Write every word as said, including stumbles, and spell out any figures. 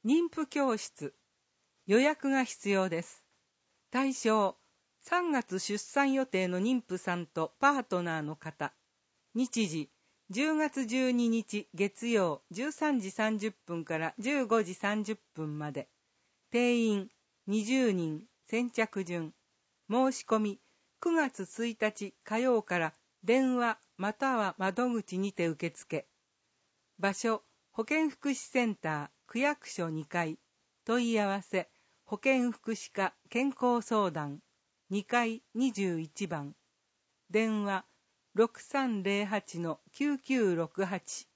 妊婦教室。予約が必要です。対象、さんがつ出産予定の妊婦さんとパートナーの方。日時、じゅうがつじゅうににち月曜じゅうさんじさんじゅっぷんからじゅうごじさんじゅっぷんまで。定員にじゅうにん、先着順。申し込み、くがつついたち火曜から電話または窓口にて受付。場所、保健福祉センター区役所にかい。問い合わせ、保健福祉課健康相談にかいにじゅういちばん。電話 ろくさんゼロはちのきゅうきゅうろくはち。